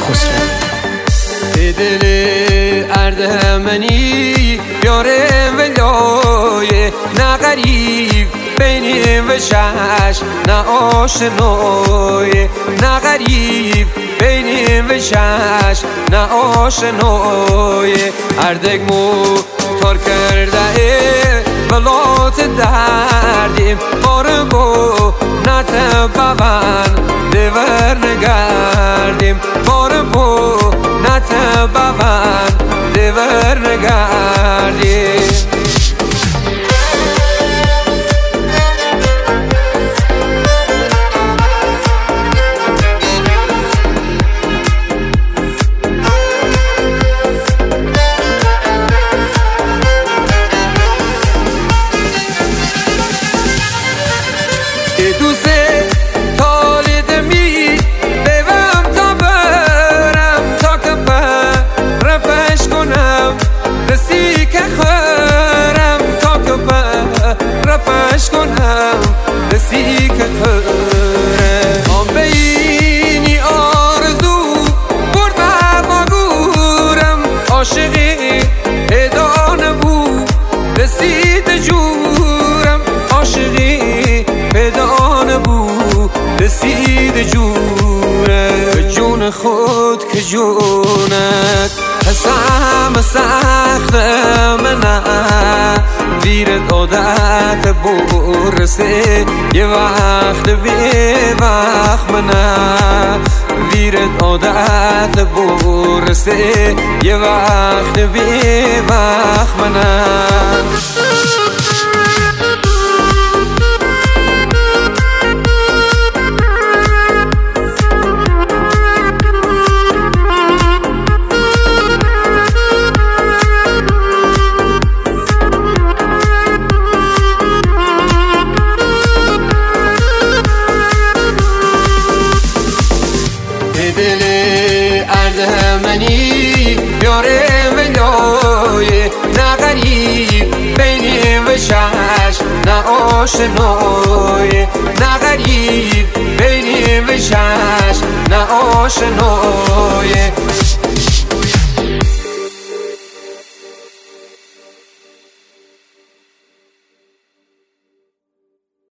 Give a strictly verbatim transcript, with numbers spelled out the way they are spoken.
خسروی. دل اردمنی یاره ولایه، نه غریب بینی و شش، نه آشنای، نه غریب بینی و شش، نه آشنای. اردگمو تار کرده بلات دردیم، بارگو نتبابن دیور نگردیم، بارگو نتبابن دیور نگردیم. دوسته تالید می ببم تا برم، تا که رفش کنم رسی که خورم، تا که رفش کنم رسی که خورم. آن بینی آرزو برد با گورم، عاشقی پیدا نبود رسید جورم، عاشقی پیدا نبود رسید جوره. جون خود که جونت حسام سخت منه، ویرت عادت برسه یه وقت بی وقت منه، ویرت عادت برسه یه وقت بی وقت منه. دل اردمنی یاره ولایه، نه غریب بینی و شش، نه آشنای، نه غریب بینی و شش، نه آشنای.